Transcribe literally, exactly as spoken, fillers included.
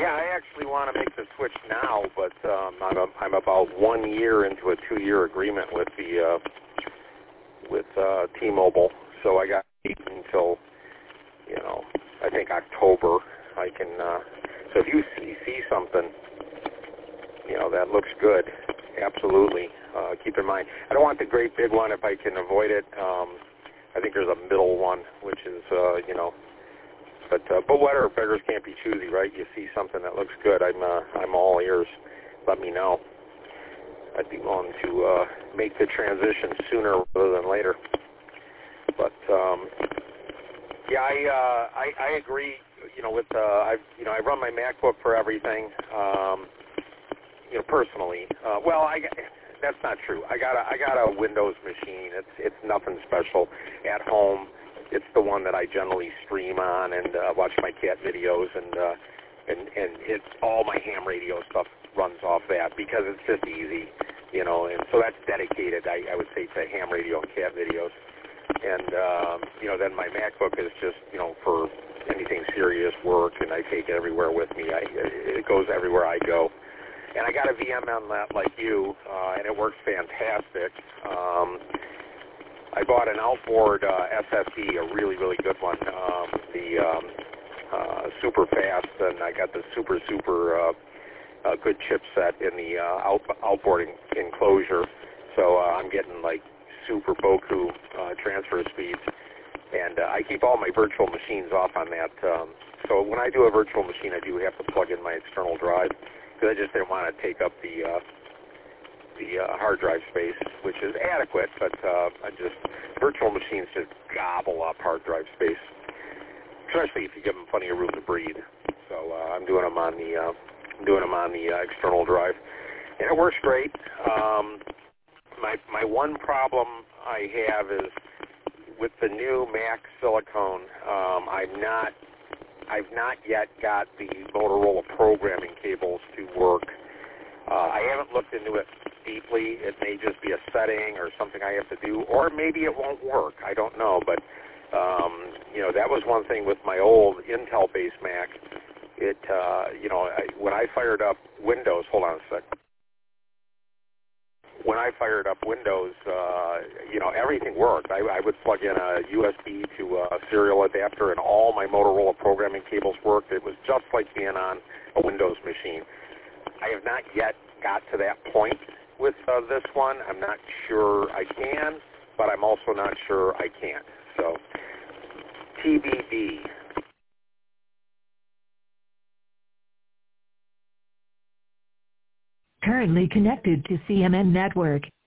Yeah, I actually want to make the switch now, but um, I'm, a, I'm about one year into a two-year agreement with the uh, with uh, T-Mobile, so I got until, you know, I think October. I can. Uh, so if you see, see something, you know, that looks good, absolutely. Uh, keep in mind, I don't want the great big one if I can avoid it. Um, I think there's a middle one, which is, uh, you know, but uh, but whatever. Beggars can't be choosy, right? You see something that looks good, I'm uh, I'm all ears. Let me know. I'd be willing to uh, make the transition sooner rather than later. But um, yeah, I, uh, I I agree. You know, with uh, I you know I run my MacBook for everything. Um, you know, personally. Uh, well, I that's not true. I got a I got a Windows machine. It's it's nothing special at home. It's the one that I generally stream on and uh, watch my cat videos, and uh, and and it's all my ham radio stuff runs off that because it's just easy, you know. And so that's dedicated, I, I would say, to ham radio and cat videos. And um, you know, then my MacBook is just, you know, for anything serious work, and I take it everywhere with me. I, it goes everywhere I go. And I got a V M on that like you, uh, and it works fantastic. Um, I bought an outboard uh, S S D, a really, really good one, um, the um, uh, super fast, and I got the super, super uh, uh, good chipset in the uh, out, outboard en- enclosure. So uh, I'm getting like super Boku uh, transfer speeds, and uh, I keep all my virtual machines off on that. Um, so when I do a virtual machine, I do have to plug in my external drive because I just didn't want to take up the uh, the uh, hard drive space, which is adequate, but uh, I just virtual machines just gobble up hard drive space, especially if you give them plenty of room to breathe. So uh, I'm doing them on the uh, I'm doing them on the uh, external drive, and it works great. Um, my my one problem I have is with the new Mac silicone. Um, I'm not I've not yet got the Motorola programming cables to work. Uh, I haven't looked into it deeply. It may just be a setting or something I have to do, or maybe it won't work. I don't know, but um, you know, that was one thing with my old Intel-based Mac. It, uh, you know, I, when I fired up Windows, hold on a sec. When I fired up Windows, uh, you know, everything worked. I, I would plug in a U S B to a serial adapter, and all my Motorola programming cables worked. It was just like being on a Windows machine. I have not yet got to that point with uh, this one. I'm not sure I can, but I'm also not sure I can't. So, T B D. Currently connected to C M N Network.